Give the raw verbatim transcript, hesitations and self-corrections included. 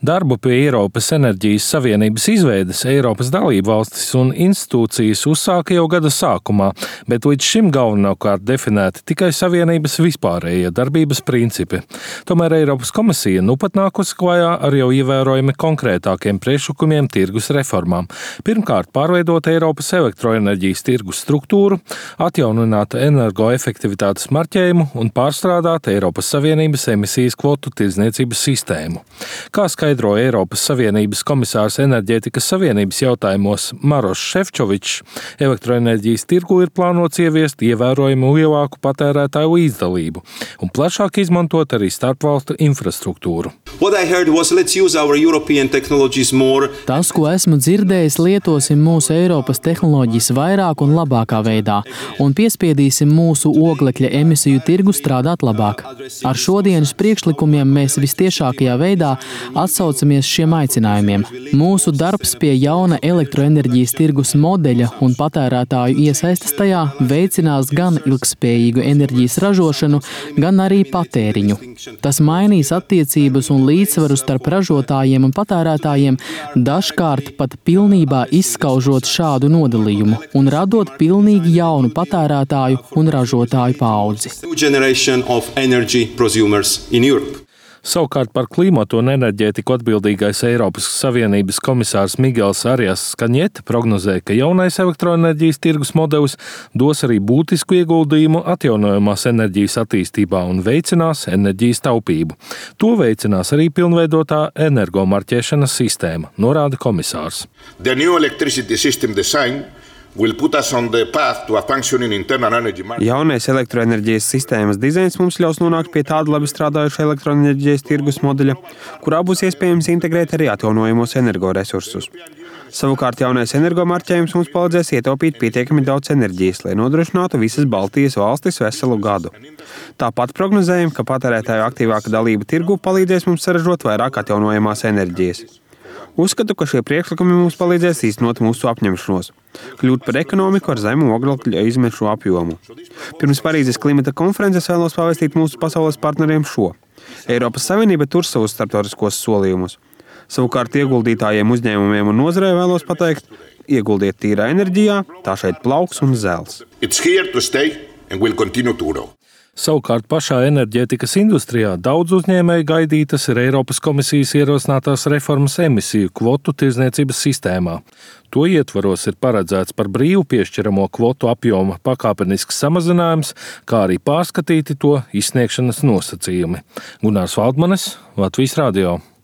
Darbu pie Eiropas enerģijas savienības izveides Eiropas dalībvalstis un institūcijas uzsāka jau gada sākumā, bet līdz šim galvenokārt definēti tikai savienības vispārējie darbības principi. Tomēr Eiropas komisija nu pat nākusi klajā ar jau ievērojami konkrētākiem priekšlikumiem tirgus reformām. Pirmkārt, pārveidot Eiropas elektroenerģijas tirgus struktūru, atjaunināt energoefektivitātes marķējumu un pārstrādāt Eiropas Savienības emisijas kvotu tirdzniecības sistēmu. Kā skaidro Eiropas Savienības komisārs enerģētikas savienības jautājumos Maroš Šefčovičs, elektroenerģijas tirgu ir plānots ieviest ievērojami lielāku patērētāju līdzdalību un plašāk izmantot arī starpvalstu infrastruktūru. Was, Tas, ko esmu dzirdējis, lietosim mūsu Eiropas tehnoloģijas vairāk un labākā veidā un piespiedīsim mūsu oglekļa emisiju tirgu strādāt labāk. Ar šodienas priekšlikumiem mēs vistiešākajā veidā atsaucamies šiem aicinājumiem. Mūsu darbs pie jauna elektroenerģijas tirgus modeļa un patērētāju iesaistes tajā veicinās gan ilgspējīgu enerģijas ražošanu, gan arī patēriņu. Tas mainīs attiecības un līdzsvaru starp ražotājiem un patērētājiem, dažkārt pat pilnībā izskaužot šādu nodalījumu un radot pilnīgi jaunu patērētāju un ražotāju paudzi. Savukārt par klimatu un enerģētiku atbildīgais Eiropas Savienības komisārs Miguels Arias Kaņete prognozē, ka jaunais elektroenerģijas tirgus modelis dos arī būtisku ieguldījumu atjaunojamās enerģijas attīstībā un veicinās enerģijas taupību. To veicinās arī pilnveidotā energomarķēšanas sistēma, norāda komisārs. Jaunais elektroenerģijas sistēmas dizains mums ļaus nonākt pie tāda labi strādājuša elektroenerģijas tirgus modeļa, kurā būs iespējams integrēt arī atjaunojamos energoresursus. Savukārt jaunais energomarķējums mums palīdzēs ietaupīt pietiekami daudz enerģijas, lai nodrošinātu visas Baltijas valstis veselu gadu. Tāpat prognozējam, ka patērētāju aktīvāka dalība tirgu palīdzēs mums saražot vairāk atjaunojamās enerģijas. Uzskatu, ka šie priekšlikumi mums palīdzēs īstenot mūsu apņemšanos, kļūt par ekonomiku ar zemu oglekļa izmešu apjomu. Pirms Parīzes klimata konferences vēlos pavēstīt mūsu pasaules partneriem šo. Eiropas Savienība tur savus starptautiskos solījumus. Savukārt ieguldītājiem, uzņēmumiem un nozarei vēlos pateikt, ieguldiet tīrā enerģijā, tā šeit plauks un zels. Savukārt pašā enerģētikas industrijā daudz uzņēmēju gaidītas ir Eiropas komisijas ierosinātās reformas emisiju kvotu tirdzniecības sistēmā. To ietvaros ir paredzēts par brīvu piešķiramo kvotu apjoma pakāpenisks samazinājums, kā arī pārskatīti to izsniegšanas nosacījumi. Gunārs Valdmanis, Latvijas radio.